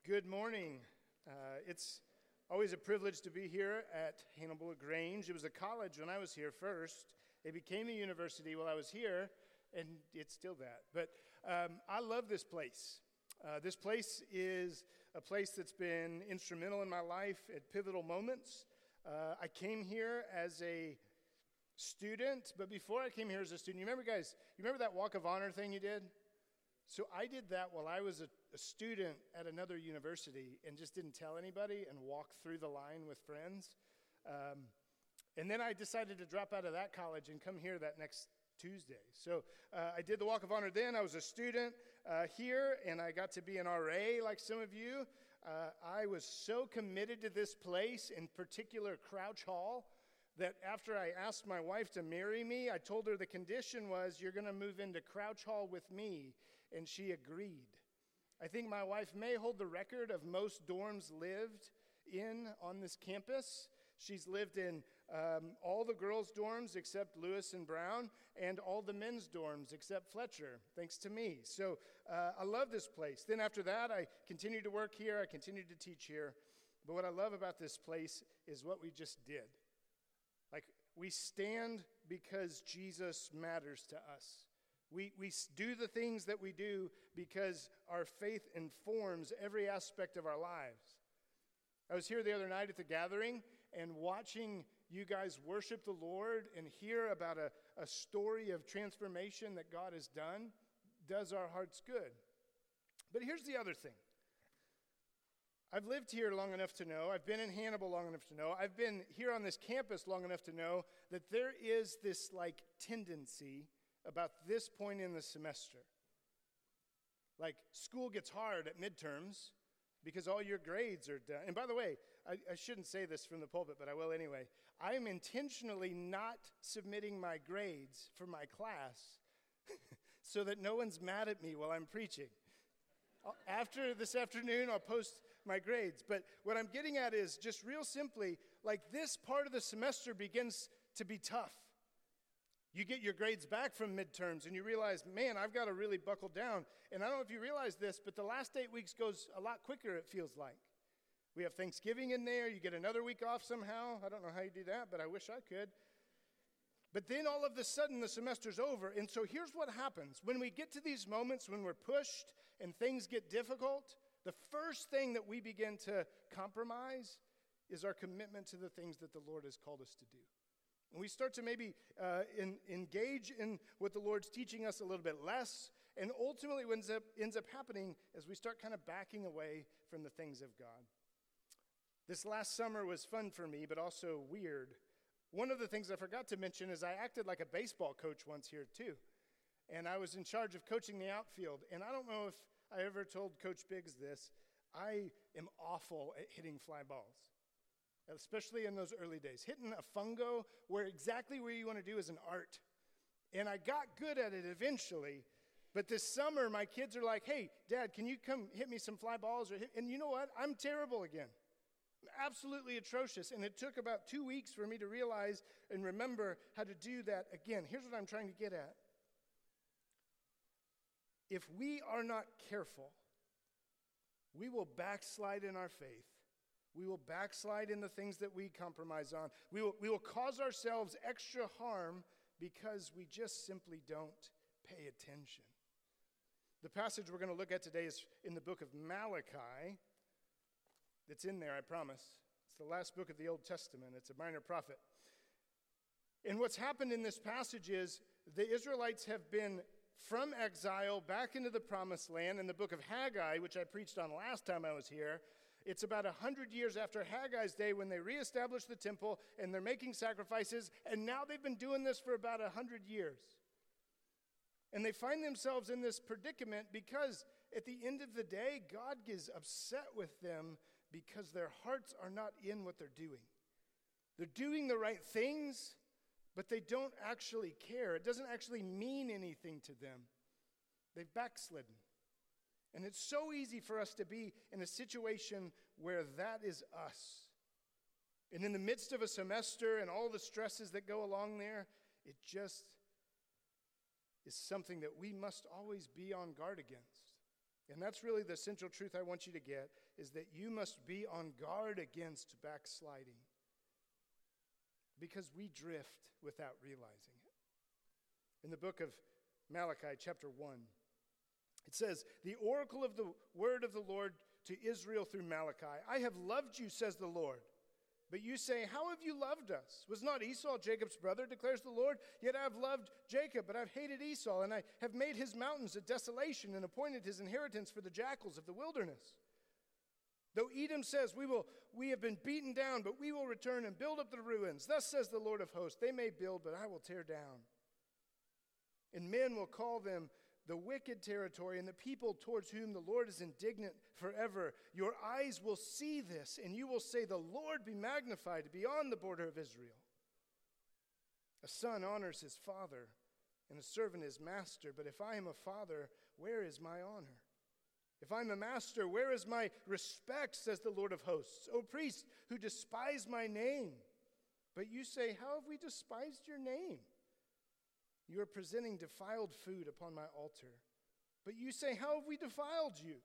Good morning. It's always a privilege to be here at Hannibal Grange. It was a college when I was here first. It became a university while I was here, and it's still that. But I love this place. This place is a place that's been instrumental in my life at pivotal moments. I came here as a student, but before I came here as a student, you remember that walk of honor thing you did? So I did that while I was a student at another university and just didn't tell anybody and walked through the line with friends. And then I decided to drop out of that college and come here that next Tuesday. So I did the walk of honor then. I was a student here, and I got to be an RA like some of you. I was so committed to this place, in particular Crouch Hall, that after I asked my wife to marry me, I told her the condition was, you're going to move into Crouch Hall with me, and she agreed. I think my wife may hold the record of most dorms lived in on this campus. She's lived in all the girls' dorms except Lewis and Brown, and all the men's dorms except Fletcher, thanks to me. So I love this place. Then after that, I continued to work here. I continued to teach here. But what I love about this place is what we just did. Like, we stand because Jesus matters to us. We do the things that we do because our faith informs every aspect of our lives. I was here the other night at the gathering and watching you guys worship the Lord and hear about a story of transformation that God has done does our hearts good. But here's the other thing. I've lived here long enough to know, I've been in Hannibal long enough to know, I've been here on this campus long enough to know that there is this tendency about this point in the semester. Like, school gets hard at midterms because all your grades are done. And by the way, I shouldn't say this from the pulpit, but I will anyway. I am intentionally not submitting my grades for my class so that no one's mad at me while I'm preaching. After this afternoon, I'll post my grades. But what I'm getting at is just real simply, this part of the semester begins to be tough. You get your grades back from midterms and you realize, man, I've got to really buckle down. And I don't know if you realize this, but the last 8 weeks goes a lot quicker, it feels like. We have Thanksgiving in there. You get another week off somehow. I don't know how you do that, but I wish I could. But then all of a sudden the semester's over. And so here's what happens. When we get to these moments when we're pushed and things get difficult, the first thing that we begin to compromise is our commitment to the things that the Lord has called us to do. And we start to maybe engage in what the Lord's teaching us a little bit less. And ultimately what ends up happening is we start kind of backing away from the things of God. This last summer was fun for me, but also weird. One of the things I forgot to mention is I acted like a baseball coach once here too. And I was in charge of coaching the outfield. And I don't know if I ever told Coach Biggs this. I am awful at hitting fly balls, especially in those early days. Hitting a fungo exactly where you want to do is an art. And I got good at it eventually. But this summer, my kids are like, hey, Dad, can you come hit me some fly balls? And you know what? I'm terrible again. Absolutely atrocious. And it took about 2 weeks for me to realize and remember how to do that again. Here's what I'm trying to get at. If we are not careful, we will backslide in our faith. We will backslide in the things that we compromise on. We will cause ourselves extra harm because we just simply don't pay attention. The passage we're going to look at today is in the book of Malachi. It's in there, I promise. It's the last book of the Old Testament. It's a minor prophet. And what's happened in this passage is the Israelites have been from exile back into the promised land. In the book of Haggai, which I preached on last time I was here, it's about 100 years after Haggai's day when they reestablished the temple and they're making sacrifices. And now they've been doing this for about 100 years. And they find themselves in this predicament because at the end of the day, God gets upset with them because their hearts are not in what they're doing. They're doing the right things, but they don't actually care. It doesn't actually mean anything to them. They've backslidden. And it's so easy for us to be in a situation where that is us. And in the midst of a semester and all the stresses that go along there, it just is something that we must always be on guard against. And that's really the central truth I want you to get, is that you must be on guard against backsliding. Because we drift without realizing it. In the book of Malachi, chapter 1, it says, "The oracle of the word of the Lord to Israel through Malachi. I have loved you, says the Lord. But you say, how have you loved us? Was not Esau Jacob's brother, declares the Lord? Yet I have loved Jacob, but I have hated Esau, and I have made his mountains a desolation and appointed his inheritance for the jackals of the wilderness. Though Edom says, we have been beaten down, but we will return and build up the ruins. Thus says the Lord of hosts, they may build, but I will tear down. And men will call them the wicked territory, and the people towards whom the Lord is indignant forever. Your eyes will see this, and you will say, the Lord be magnified beyond the border of Israel. A son honors his father, and a servant his master. But if I am a father, where is my honor? If I'm a master, where is my respect, says the Lord of hosts? O priests who despise my name. But you say, how have we despised your name? You are presenting defiled food upon my altar. But you say, how have we defiled you?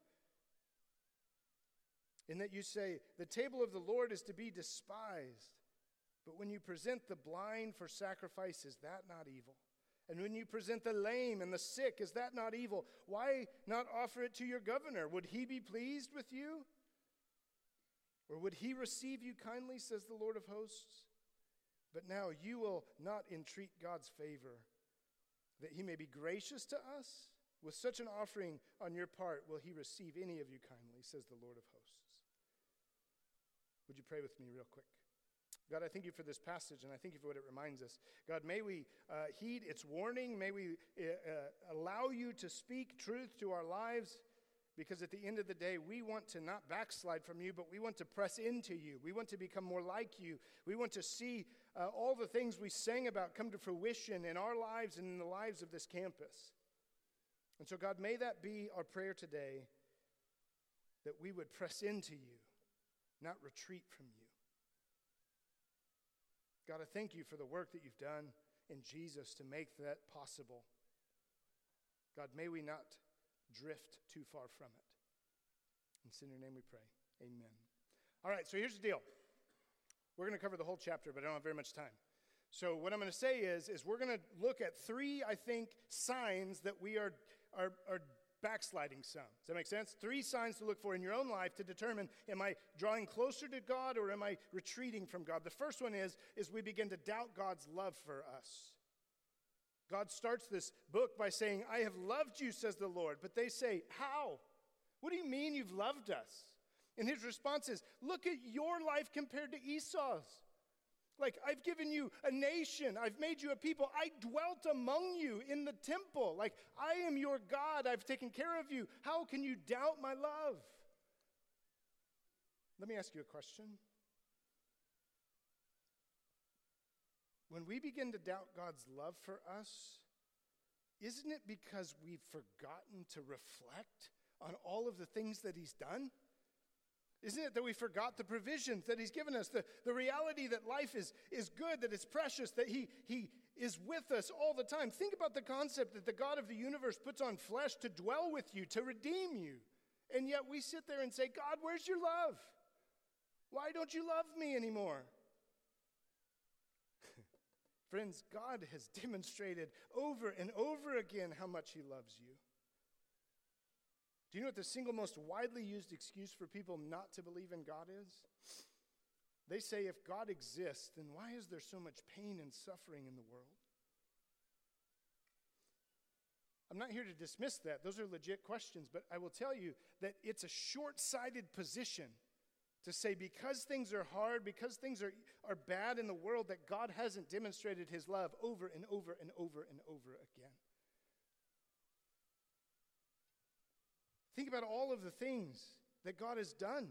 In that you say, the table of the Lord is to be despised. But when you present the blind for sacrifice, is that not evil? And when you present the lame and the sick, is that not evil? Why not offer it to your governor? Would he be pleased with you? Or would he receive you kindly, says the Lord of hosts? But now you will not entreat God's favor, that he may be gracious to us. With such an offering on your part, will he receive any of you kindly, says the Lord of hosts. Would you pray with me real quick? God, I thank you for this passage, and I thank you for what it reminds us. God, may we heed its warning. May we allow you to speak truth to our lives, because at the end of the day, we want to not backslide from you, but we want to press into you. We want to become more like you. We want to see all the things we sang about come to fruition in our lives and in the lives of this campus. And so, God, may that be our prayer today, that we would press into you, not retreat from you. God, I thank you for the work that you've done in Jesus to make that possible. God, may we not drift too far from it. In your name we pray. Amen. All right, so here's the deal. We're going to cover the whole chapter, but I don't have very much time. So what I'm going to say is we're going to look at three, I think, signs that we are backsliding some. Does that make sense? Three signs to look for in your own life to determine, am I drawing closer to God or am I retreating from God? The first one is we begin to doubt God's love for us. God starts this book by saying, I have loved you, says the Lord. But they say, how? What do you mean you've loved us? And his response is, look at your life compared to Esau's. Like, I've given you a nation. I've made you a people. I dwelt among you in the temple. Like, I am your God. I've taken care of you. How can you doubt my love? Let me ask you a question. When we begin to doubt God's love for us, isn't it because we've forgotten to reflect on all of the things that he's done? Isn't it that we forgot the provisions that he's given us, the reality that life is good, that it's precious, that he is with us all the time? Think about the concept that the God of the universe puts on flesh to dwell with you, to redeem you. And yet we sit there and say, God, where's your love? Why don't you love me anymore? Friends, God has demonstrated over and over again how much he loves you. Do you know what the single most widely used excuse for people not to believe in God is? They say, if God exists, then why is there so much pain and suffering in the world? I'm not here to dismiss that. Those are legit questions, but I will tell you that it's a short-sighted position to say because things are hard, because things are bad in the world, that God hasn't demonstrated his love over and over and over and over again. Think about all of the things that God has done.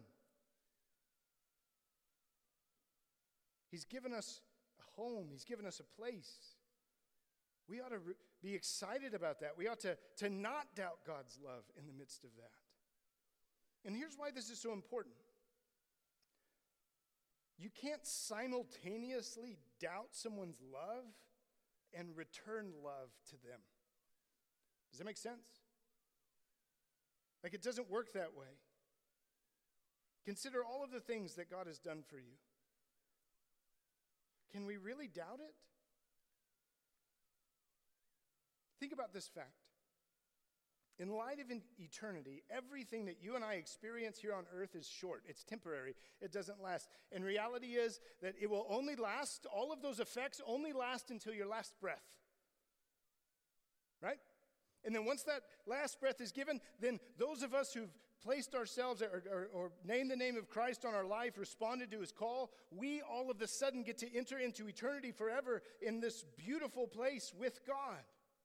He's given us a home. He's given us a place. We ought to be excited about that. We ought to not doubt God's love in the midst of that. And here's why this is so important. You can't simultaneously doubt someone's love and return love to them. Does that make sense? Like, it doesn't work that way. Consider all of the things that God has done for you. Can we really doubt it? Think about this fact. In light of eternity, everything that you and I experience here on earth is short. It's temporary. It doesn't last. And reality is that it will only last, all of those effects only last until your last breath. Right? And then once that last breath is given, then those of us who've placed ourselves or named the name of Christ on our life, responded to his call, we all of a sudden get to enter into eternity forever in this beautiful place with God.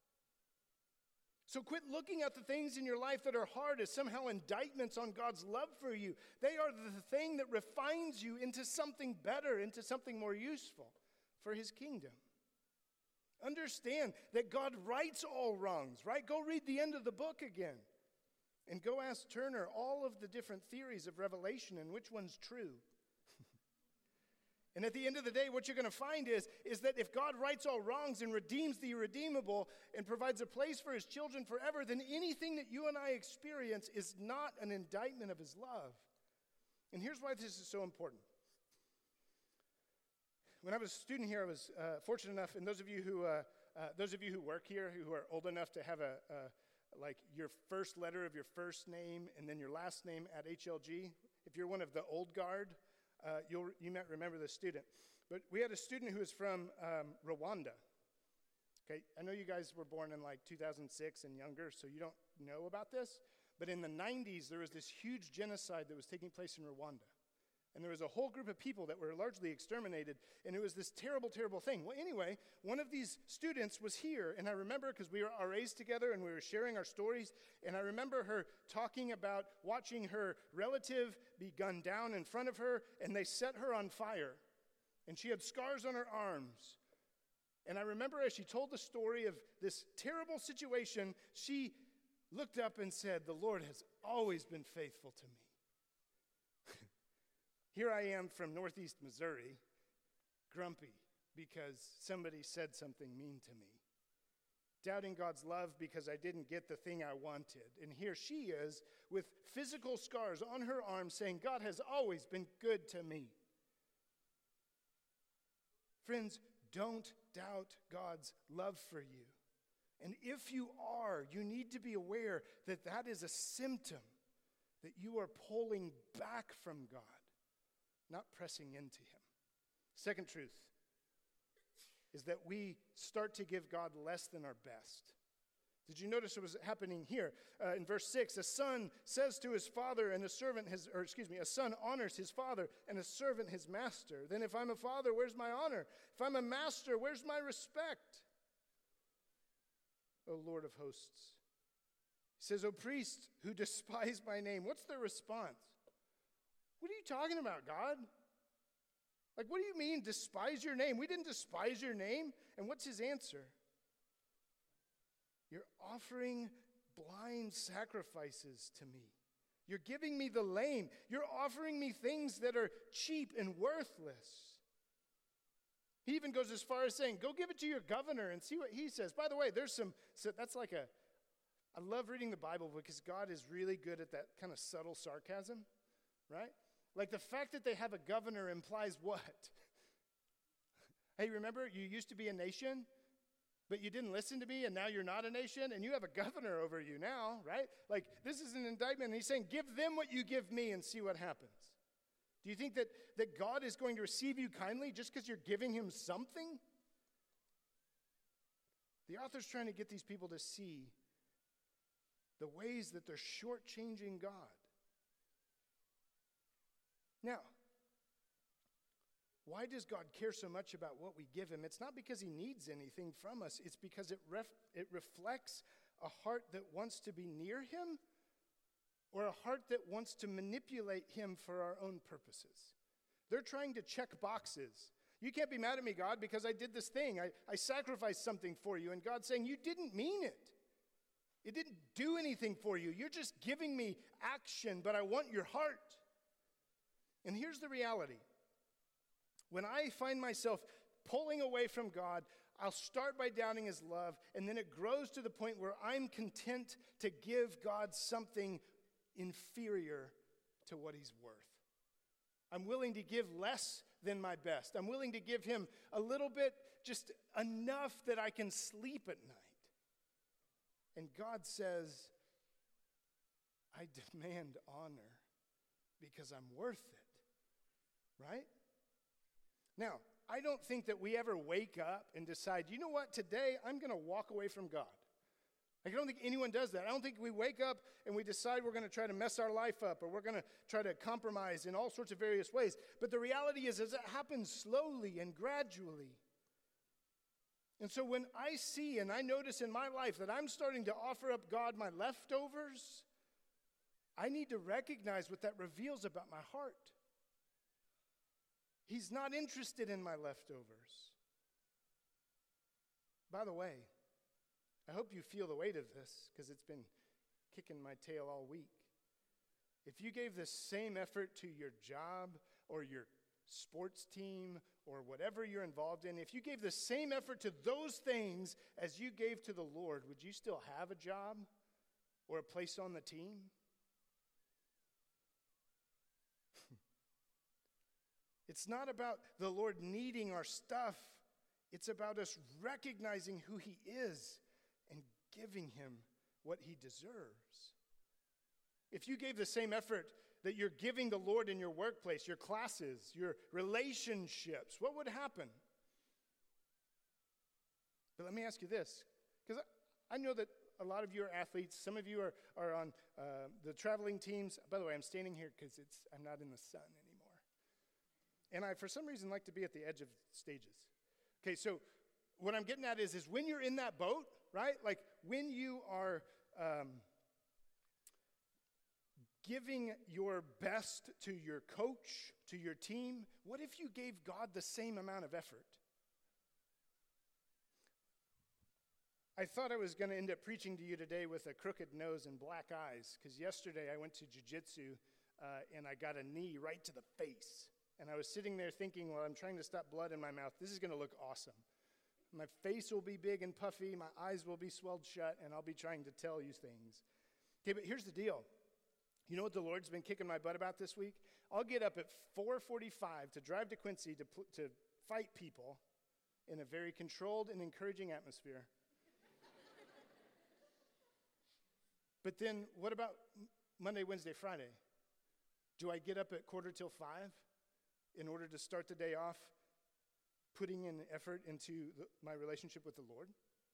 So quit looking at the things in your life that are hard as somehow indictments on God's love for you. They are the thing that refines you into something better, into something more useful for his kingdom. Understand that God rights all wrongs, right? Go read the end of the book again. And go ask Turner all of the different theories of Revelation and which one's true. And at the end of the day, what you're going to find is that if God rights all wrongs and redeems the irredeemable and provides a place for his children forever, then anything that you and I experience is not an indictment of his love. And here's why this is so important. When I was a student here, I was fortunate enough, and those of you who work here, who are old enough to have like your first letter of your first name and then your last name at HLG, if you're one of the old guard, you might remember this student. But we had a student who was from Rwanda. Okay, I know you guys were born in like 2006 and younger, so you don't know about this. But in the 90s, there was this huge genocide that was taking place in Rwanda. And there was a whole group of people that were largely exterminated, and it was this terrible, terrible thing. Well, anyway, one of these students was here, and I remember because we were RAs together, and we were sharing our stories, and I remember her talking about watching her relative be gunned down in front of her, and they set her on fire, and she had scars on her arms. And I remember as she told the story of this terrible situation, she looked up and said, "The Lord has always been faithful to me." Here I am from Northeast Missouri, grumpy because somebody said something mean to me, doubting God's love because I didn't get the thing I wanted. And here she is with physical scars on her arms saying, "God has always been good to me." Friends, don't doubt God's love for you. And if you are, you need to be aware that that is a symptom that you are pulling back from God, not pressing into him. Second truth is that we start to give God less than our best. Did you notice what was happening here? In verse 6, a son says to his father and a son honors his father and a servant his master. Then if I'm a father, where's my honor? If I'm a master, where's my respect? O Lord of hosts. He says, O priests who despise my name. What's their response? What are you talking about, God? Like, what do you mean, despise your name? We didn't despise your name. And what's his answer? You're offering blind sacrifices to me. You're giving me the lame. You're offering me things that are cheap and worthless. He even goes as far as saying, go give it to your governor and see what he says. By the way, I love reading the Bible because God is really good at that kind of subtle sarcasm, right? Like the fact that they have a governor implies what? Hey, remember, you used to be a nation, but you didn't listen to me, and now you're not a nation, and you have a governor over you now, right? Like, this is an indictment, and he's saying, give them what you give me and see what happens. Do you think that God is going to receive you kindly just because you're giving him something? The author's trying to get these people to see the ways that they're shortchanging God. Now, why does God care so much about what we give him? It's not because he needs anything from us. It's because it reflects a heart that wants to be near him or a heart that wants to manipulate him for our own purposes. They're trying to check boxes. You can't be mad at me, God, because I did this thing. I sacrificed something for you. And God's saying, you didn't mean it. It didn't do anything for you. You're just giving me action, but I want your heart. And here's the reality. When I find myself pulling away from God, I'll start by doubting his love, and then it grows to the point where I'm content to give God something inferior to what he's worth. I'm willing to give less than my best. I'm willing to give him a little bit, just enough that I can sleep at night. And God says, I demand honor because I'm worth it. Right? Now, I don't think that we ever wake up and decide, you know what, today I'm going to walk away from God. I don't think anyone does that. I don't think we wake up and we decide we're going to try to mess our life up or we're going to try to compromise in all sorts of various ways. But the reality is it happens slowly and gradually. And so when I see and I notice in my life that I'm starting to offer up God my leftovers, I need to recognize what that reveals about my heart. He's not interested in my leftovers. By the way, I hope you feel the weight of this because it's been kicking my tail all week. If you gave the same effort to your job or your sports team or whatever you're involved in, if you gave the same effort to those things as you gave to the Lord, would you still have a job or a place on the team? It's not about the Lord needing our stuff. It's about us recognizing who he is and giving him what he deserves. If you gave the same effort that you're giving the Lord in your workplace, your classes, your relationships, what would happen? But let me ask you this, because I know that a lot of you are athletes. Some of you are on the traveling teams. By the way, I'm standing here because I'm not in the sun anymore. And I, for some reason, like to be at the edge of stages. Okay, so what I'm getting at is when you're in that boat, right? Like when you are giving your best to your coach, to your team, what if you gave God the same amount of effort? I thought I was going to end up preaching to you today with a crooked nose and black eyes, because yesterday I went to jiu-jitsu and I got a knee right to the face. And I was sitting there thinking, well, I'm trying to stop blood in my mouth. This is going to look awesome. My face will be big and puffy, my eyes will be swelled shut, and I'll be trying to tell you things. Okay, but here's the deal. You know what the Lord's been kicking my butt about this week? I'll get up at 4:45 to drive to Quincy to fight people in a very controlled and encouraging atmosphere. But then what about Monday, Wednesday, Friday? Do I get up at 4:45 in order to start the day off putting in effort into my relationship with the Lord?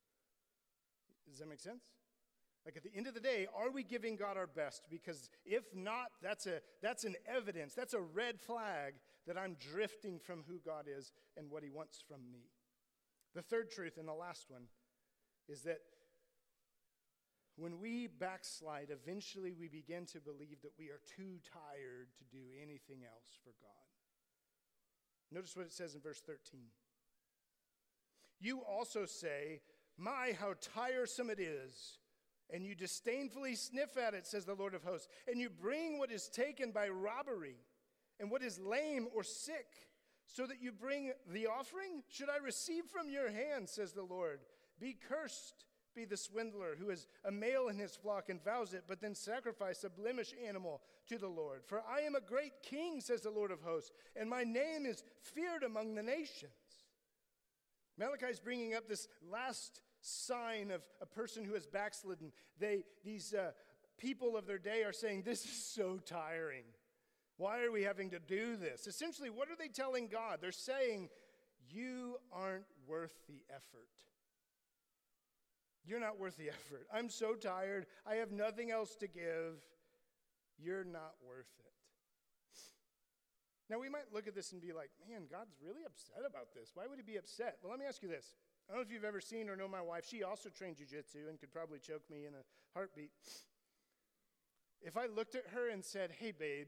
Does that make sense? Like at the end of the day, are we giving God our best? Because if not, that's an evidence, that's a red flag that I'm drifting from who God is and what he wants from me. The third truth, and the last one, is that when we backslide, eventually we begin to believe that we are too tired to do anything else for God. Notice what it says in verse 13. You also say, my, how tiresome it is, and you disdainfully sniff at it, says the Lord of hosts, and you bring what is taken by robbery, and what is lame or sick, so that you bring the offering? Should I receive from your hand, says the Lord? Be cursed be the swindler who is a male in his flock and vows it, but then sacrifice a blemished animal to the Lord. For I am a great king, says the Lord of hosts, and my name is feared among the nations. Malachi is bringing up this last sign of a person who has backslidden. These people of their day are saying, this is so tiring. Why are we having to do this? Essentially, what are they telling God? They're saying, you aren't worth the effort. You're not worth the effort. I'm so tired. I have nothing else to give. You're not worth it. Now, we might look at this and be like, man, God's really upset about this. Why would he be upset? Well, let me ask you this. I don't know if you've ever seen or know my wife. She also trained jiu-jitsu and could probably choke me in a heartbeat. If I looked at her and said, hey, babe,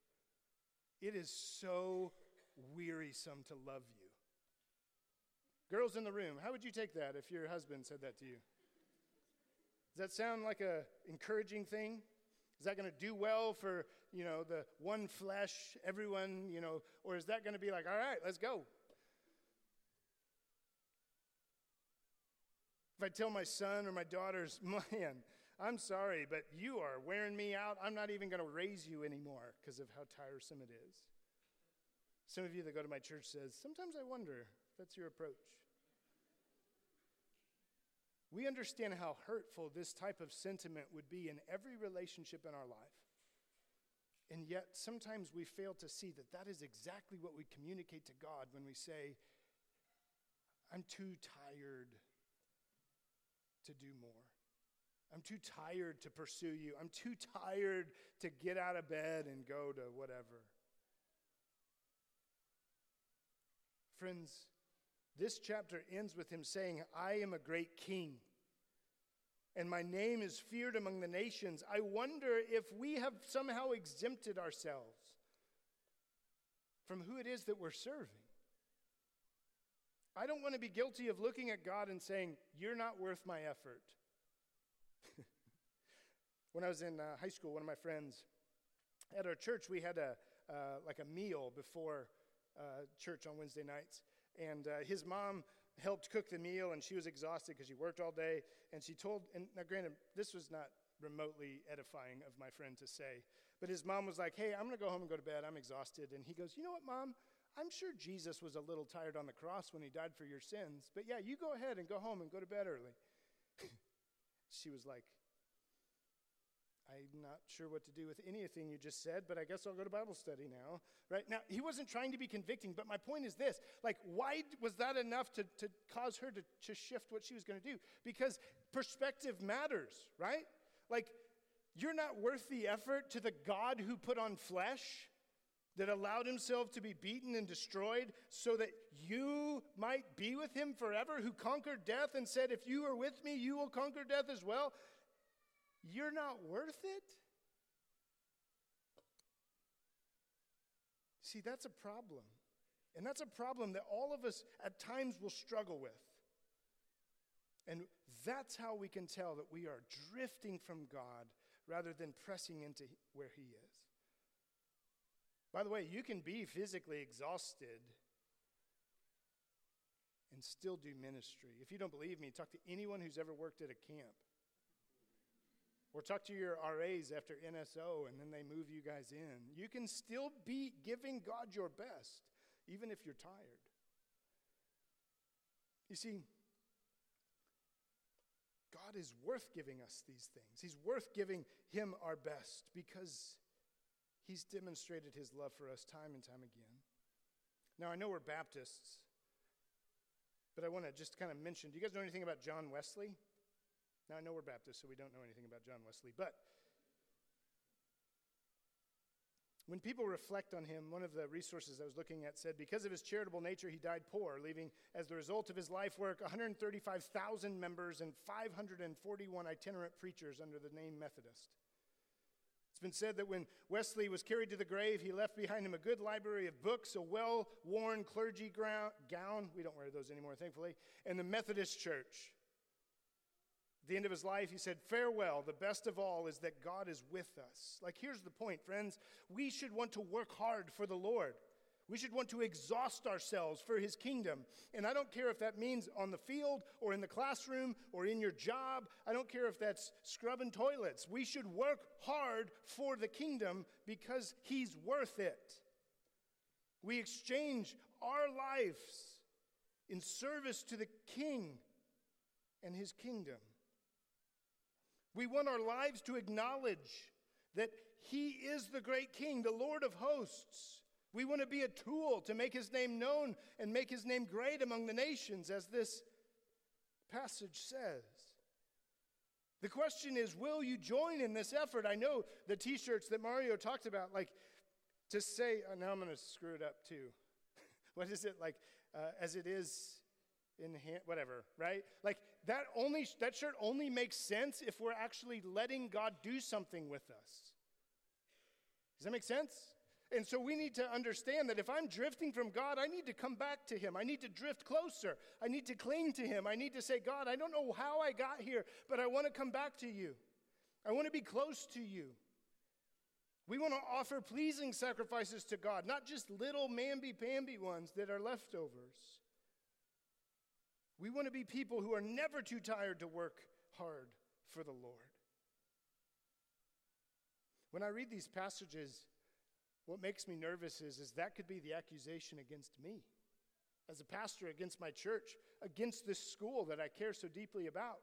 it is so wearisome to love you. Girls in the room, how would you take that if your husband said that to you? Does that sound like an encouraging thing? Is that going to do well for, the one flesh, everyone, or is that going to be like, all right, let's go? If I tell my son or my daughters, man, I'm sorry, but you are wearing me out. I'm not even going to raise you anymore because of how tiresome it is. Some of you that go to my church says, sometimes I wonder if that's your approach. We understand how hurtful this type of sentiment would be in every relationship in our life. And yet, sometimes we fail to see that that is exactly what we communicate to God when we say, I'm too tired to do more. I'm too tired to pursue you. I'm too tired to get out of bed and go to whatever. Friends, this chapter ends with him saying, I am a great king, and my name is feared among the nations. I wonder if we have somehow exempted ourselves from who it is that we're serving. I don't want to be guilty of looking at God and saying, you're not worth my effort. When I was in high school, one of my friends, at our church, we had a meal before church on Wednesday nights. And his mom helped cook the meal, and she was exhausted because she worked all day. And she told, and now granted, this was not remotely edifying of my friend to say, but his mom was like, hey, I'm going to go home and go to bed. I'm exhausted. And he goes, you know what, Mom? I'm sure Jesus was a little tired on the cross when he died for your sins. But yeah, you go ahead and go home and go to bed early. She was like, I'm not sure what to do with anything you just said, but I guess I'll go to Bible study now. Right? Now, he wasn't trying to be convicting, but my point is this. Like, why was that enough to cause her to shift what she was going to do? Because perspective matters, right? Like, you're not worth the effort to the God who put on flesh, that allowed himself to be beaten and destroyed so that you might be with him forever, who conquered death and said, if you are with me, you will conquer death as well. You're not worth it? See, that's a problem. And that's a problem that all of us at times will struggle with. And that's how we can tell that we are drifting from God rather than pressing into where he is. By the way, you can be physically exhausted and still do ministry. If you don't believe me, talk to anyone who's ever worked at a camp. Or talk to your RAs after NSO and then they move you guys in. You can still be giving God your best, even if you're tired. You see, God is worth giving us these things. He's worth giving him our best because he's demonstrated his love for us time and time again. Now, I know we're Baptists, but I want to just kind of mention, do you guys know anything about John Wesley? Now, I know we're Baptists, so we don't know anything about John Wesley, but when people reflect on him, one of the resources I was looking at said, because of his charitable nature, he died poor, leaving, as the result of his life work, 135,000 members and 541 itinerant preachers under the name Methodist. It's been said that when Wesley was carried to the grave, he left behind him a good library of books, a well-worn clergy gown, we don't wear those anymore, thankfully, and the Methodist Church. At the end of his life, he said, farewell, the best of all is that God is with us. Like, here's the point, friends. We should want to work hard for the Lord. We should want to exhaust ourselves for his kingdom. And I don't care if that means on the field or in the classroom or in your job. I don't care if that's scrubbing toilets. We should work hard for the kingdom because he's worth it. We exchange our lives in service to the King and his kingdom. We want our lives to acknowledge that he is the great King, the Lord of hosts. We want to be a tool to make his name known and make his name great among the nations, as this passage says. The question is, will you join in this effort? I know the t-shirts that Mario talked about, like to say, now I'm going to screw it up too. What is it? Like, as it is in hand, whatever, right? Like that shirt only makes sense if we're actually letting God do something with us. Does that make sense? And so we need to understand that if I'm drifting from God, I need to come back to him. I need to drift closer. I need to cling to him. I need to say, God, I don't know how I got here, but I want to come back to you. I want to be close to you. We want to offer pleasing sacrifices to God, not just little mamby-pamby ones that are leftovers. We want to be people who are never too tired to work hard for the Lord. When I read these passages, what makes me nervous is that could be the accusation against me as a pastor, against my church, against this school that I care so deeply about.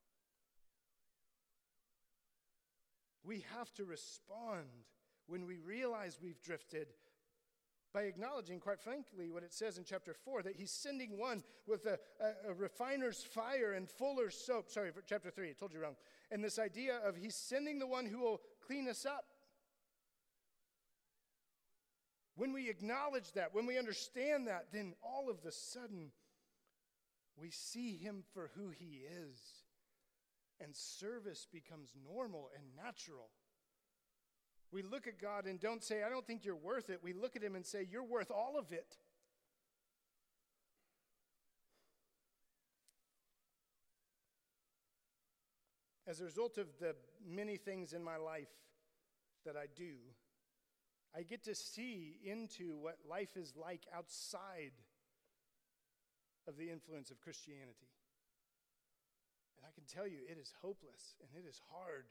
We have to respond when we realize we've drifted by acknowledging, quite frankly, what it says in chapter 4, that he's sending one with a refiner's fire and fuller's soap. Sorry, for chapter 3, I told you wrong. And this idea of he's sending the one who will clean us up. When we acknowledge that, when we understand that, then all of a sudden, we see him for who he is. And service becomes normal and natural. We look at God and don't say, I don't think you're worth it. We look at him and say, you're worth all of it. As a result of the many things in my life that I do, I get to see into what life is like outside of the influence of Christianity. And I can tell you, it is hopeless and it is hard.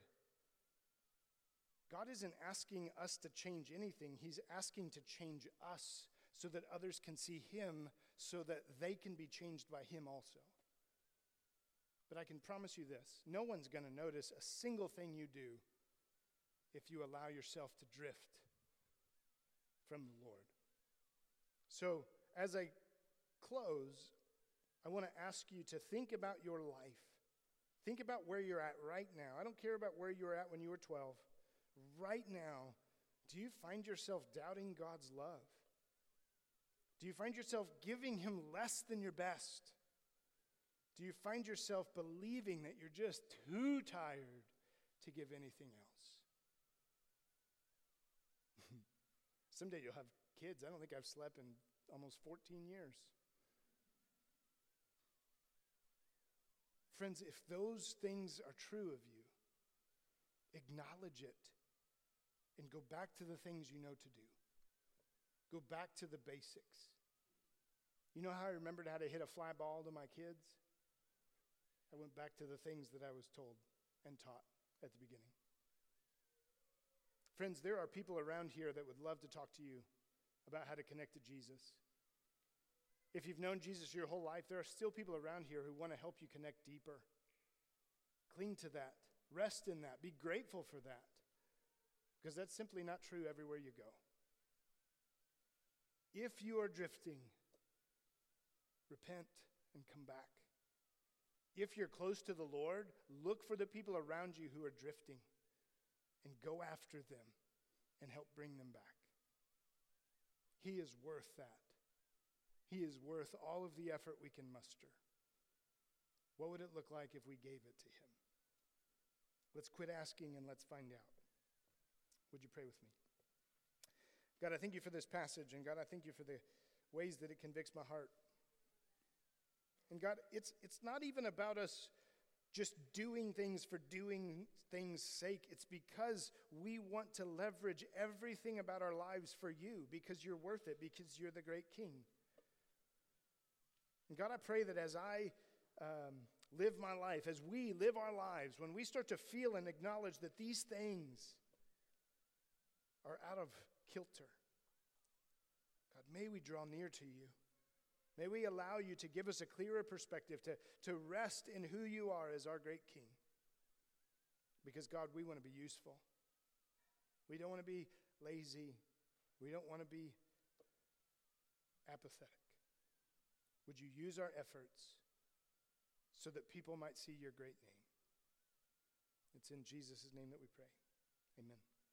God isn't asking us to change anything. He's asking to change us so that others can see him, so that they can be changed by him also. But I can promise you this, no one's going to notice a single thing you do if you allow yourself to drift from the Lord. So, as I close, I want to ask you to think about your life. Think about where you're at right now. I don't care about where you were at when you were 12. Right now, do you find yourself doubting God's love? Do you find yourself giving him less than your best? Do you find yourself believing that you're just too tired to give anything else? Someday you'll have kids. I don't think I've slept in almost 14 years. Friends, if those things are true of you, acknowledge it and go back to the things you know to do. Go back to the basics. You know how I remembered how to hit a fly ball to my kids? I went back to the things that I was told and taught at the beginning. Friends, there are people around here that would love to talk to you about how to connect to Jesus. If you've known Jesus your whole life, there are still people around here who want to help you connect deeper. Cling to that. Rest in that. Be grateful for that. Because that's simply not true everywhere you go. If you are drifting, repent and come back. If you're close to the Lord, look for the people around you who are drifting and go after them and help bring them back. He is worth that. He is worth all of the effort we can muster. What would it look like if we gave it to him? Let's quit asking and let's find out. Would you pray with me? God, I thank you for this passage, and God, I thank you for the ways that it convicts my heart. And God, it's not even about us just doing things for doing things' sake. It's because we want to leverage everything about our lives for you, because you're worth it, because you're the great King. And God, I pray that as I live my life, as we live our lives, when we start to feel and acknowledge that these things are out of kilter, God, may we draw near to you. May we allow you to give us a clearer perspective, to rest in who you are as our great King. Because, God, we want to be useful. We don't want to be lazy. We don't want to be apathetic. Would you use our efforts so that people might see your great name? It's in Jesus' name that we pray. Amen.